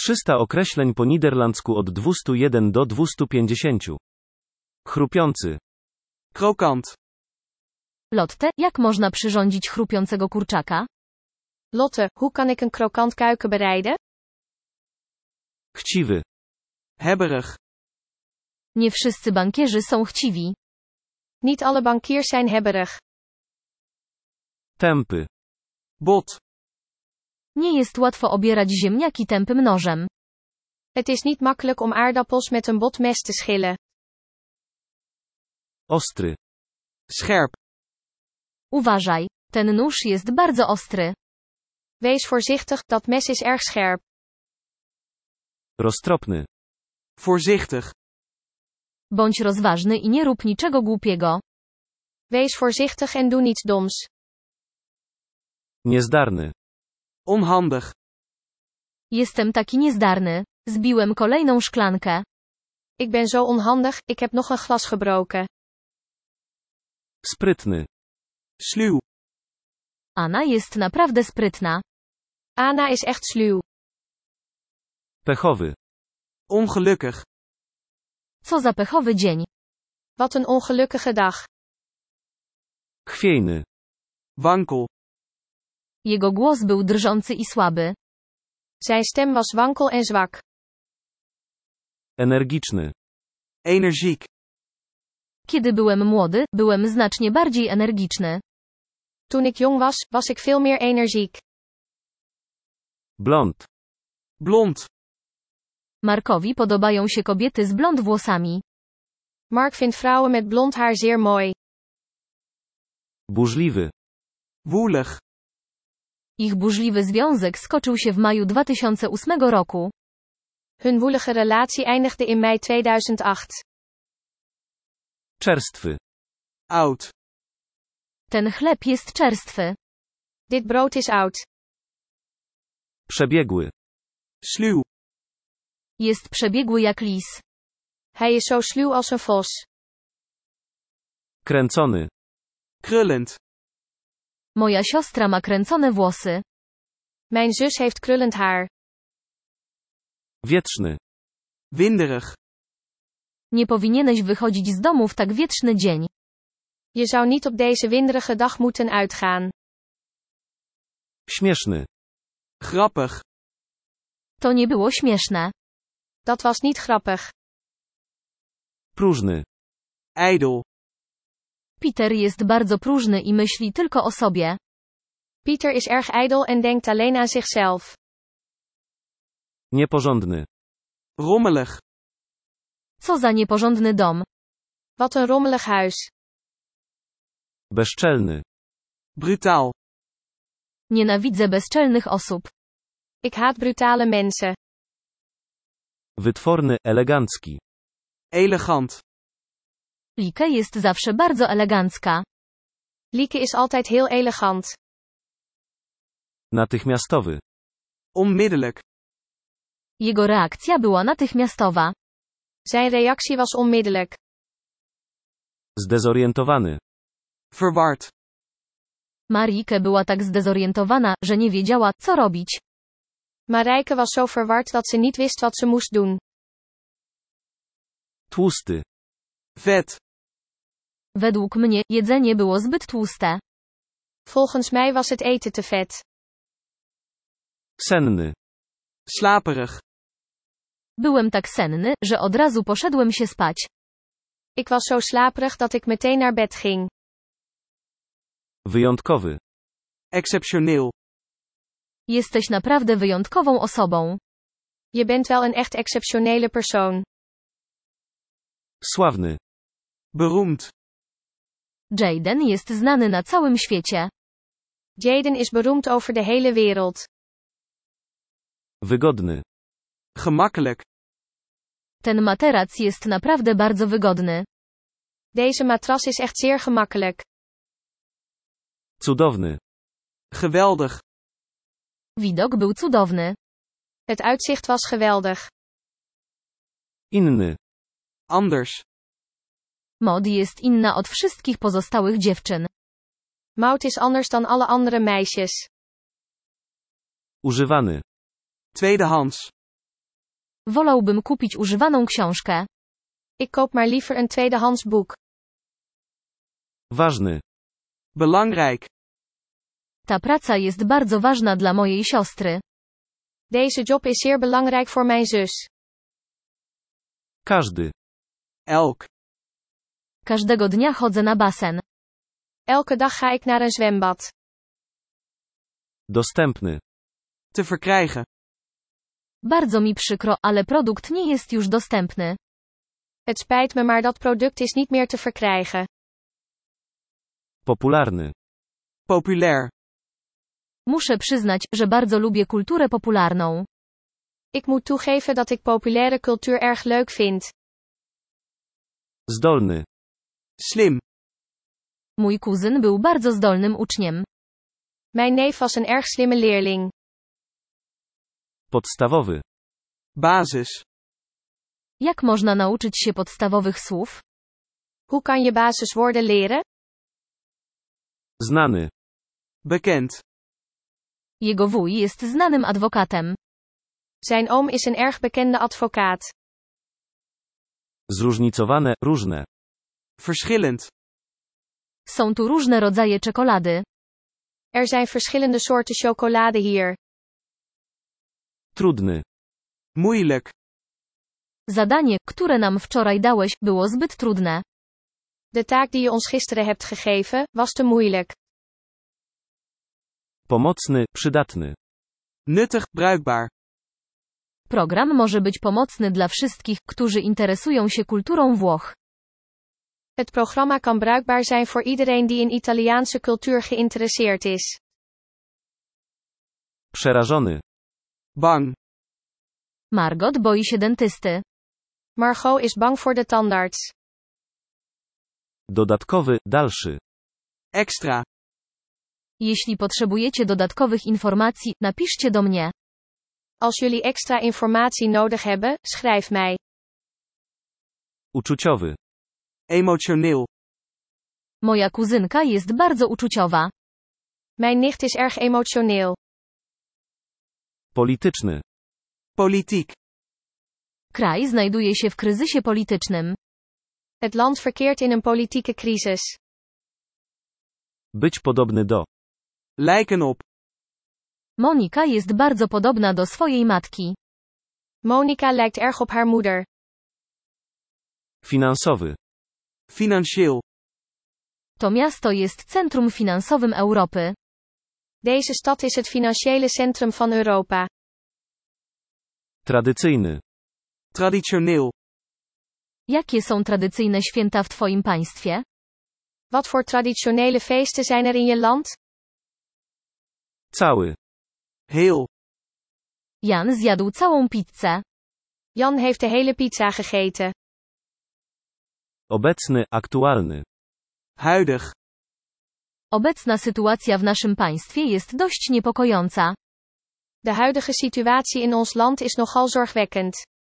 300 określeń po niderlandzku od 201 do 250. Chrupiący. Krokant. Lotte, jak można przyrządzić chrupiącego kurczaka? Lotte, hoe kan ik een krokant kuiken bereiden? Chciwy. Hebberig. Nie wszyscy bankierzy są chciwi. Niet alle bankiers zijn hebberig. Tępy. Bot. Nie jest łatwo obierać ziemniaki tępym nożem. Het is niet makkelijk om aardappels met een bot mes te schillen. Ostry. Scherp. Uważaj, ten nóż jest bardzo ostry. Wees voorzichtig, dat mes is erg scherp. Roztropny. Voorzichtig. Bądź rozważny i nie rób niczego głupiego. Wees voorzichtig en doe niets doms. Niezdarny. Onhandig. Jestem taki niezdarny. Zbiłem kolejną szklankę. Ik ben zo onhandig, ik heb nog een glas gebroken. Sprytny. Sluw. Anna jest naprawdę sprytna. Anna is echt sluw. Pechowy. Ongelukkig. Co za pechowy dzień. Wat een ongelukkige dag. Chwiejny. Wankel. Jego głos był drżący i słaby. Zijn stem was wankel en zwak. Energiczny. Energiek. Kiedy byłem młody, byłem znacznie bardziej energiczny. Toen ik jong was, was ik veel meer energiek. Blond. Blond. Markowi podobają się kobiety z blond włosami. Mark vindt vrouwen met blond haar zeer mooi. Burzliwy. Woelig. Ich burzliwy związek skoczył się w maju 2008 roku. Hun woelige relatie eindigde in mei 2008. Czerstwy. Oud. Ten chleb jest czerstwy. Dit brood is oud. Przebiegły. Sluw. Jest przebiegły jak lis. Hij is zo sluw als een vos. Kręcony. Krullend. Moja siostra ma kręcone włosy. Mijn zus heeft krullend haar. Wietrzny. Winderig. Nie powinieneś wychodzić z domu w tak wietrzny dzień. Je zou niet op deze winderige dag moeten uitgaan. Śmieszny. Grappig. To nie było śmieszne. Dat was niet grappig. Próżny. Ijdel. Peter jest bardzo próżny i myśli tylko o sobie. Pieter is erg ijdel en denkt alleen aan zichzelf. Nieporządny. Rommelig. Co za nieporządny dom. Wat een rommelig huis. Bezczelny. Brutaal. Nienawidzę bezczelnych osób. Ik haat brutale mensen. Wytworny, elegancki. Elegant. Lieke jest zawsze bardzo elegancka. Lieke is altijd heel elegant. Natychmiastowy. Onmiddellijk. Jego reakcja była natychmiastowa. Zijn reactie was onmiddellijk. Zdezorientowany. Verward. Marieke była tak zdezorientowana, że nie wiedziała, co robić. Marijke was zo verward dat ze niet wist wat ze moest doen. Tłusty. Vet. Według mnie, jedzenie było zbyt tłuste. Volgens mij was het eten te vet. Senny. Slaperig. Byłem tak senny, że od razu poszedłem się spać. Ik was zo slaperig dat ik meteen naar bed ging. Wyjątkowy. Exceptioneel. Jesteś naprawdę wyjątkową osobą. Je bent wel een echt exceptionele persoon. Sławny. Beroemd. Jaden jest znany na całym świecie. Jaden is beroemd over de hele wereld. Wygodny. Gemakkelijk. Ten materac jest naprawdę bardzo wygodny. Deze matras is echt zeer gemakkelijk. Cudowny. Geweldig. Widok był cudowny. Het uitzicht was geweldig. Inny. Anders. Maud jest inna od wszystkich pozostałych dziewczyn. Maud is anders dan alle andere meisjes. Używany. Tweedehands. Wolałbym kupić używaną książkę. Ik koop maar liever een tweedehands boek. Ważny. Belangrijk. Ta praca jest bardzo ważna dla mojej siostry. Deze job is zeer belangrijk voor mijn zus. Każdy. Elk. Każdego dnia chodzę na basen. Elke dag ga ik naar een zwembad. Dostępny. Te verkrijgen. Bardzo mi przykro, ale produkt nie jest już dostępny. Het spijt me, maar dat product is niet meer te verkrijgen. Popularny. Populair. Muszę przyznać, że bardzo lubię kulturę popularną. Ik moet toegeven dat ik populaire cultuur erg leuk vind. Zdolny. Slim. Mój kuzyn był bardzo zdolnym uczniem. Mijn neef was een erg slimme leerling. Podstawowy. Basis. Jak można nauczyć się podstawowych słów? Hoe kan je basiswoorden leren? Znany. Bekend. Jego wuj jest znanym adwokatem. Zijn oom is een erg bekende advocaat. Zróżnicowane, różne. Verschillend. Są tu różne rodzaje czekolady. Er zijn verschillende soorten chocolade hier. Trudny. Moeilijk. Zadanie, które nam wczoraj dałeś, było zbyt trudne. De taak die je ons gisteren hebt gegeven, was te moeilijk. Pomocny, przydatny. Nuttig, bruikbaar. Program może być pomocny dla wszystkich, którzy interesują się kulturą Włoch. Het programma kan bruikbaar zijn voor iedereen die in Italiaanse cultuur geïnteresseerd is. Przerażony. Bang. Margot boi się dentysty. Margot is bang voor de tandarts. Dodatkowy, dalszy. Extra. Jeśli potrzebujecie dodatkowych informacji, napiszcie do mnie. Als jullie extra informatie nodig hebben, schrijf mij. Uczuciowy. Emotioneel. Moja kuzynka jest bardzo uczuciowa. Mijn nicht is erg emotioneel. Polityczny. Politiek. Kraj znajduje się w kryzysie politycznym. Het land verkeert in een politieke crisis. Być podobny do. Lijken op. Monika jest bardzo podobna do swojej matki. Monica lijkt erg op haar moeder. Finansowy. Financieel. To miasto jest centrum finansowym Europy. Deze stad is het financiële centrum van Europa. Tradycyjny. Traditioneel. Jakie są tradycyjne święta w Twoim państwie? Wat voor traditionele feesten zijn er in je land? Cały. Heel. Jan zjadł całą pizzę. Jan heeft de hele pizza gegeten. Obecny, aktualny. Huidig. Obecna sytuacja w naszym państwie jest dość niepokojąca. De huidige situatie in ons land is nogal zorgwekkend.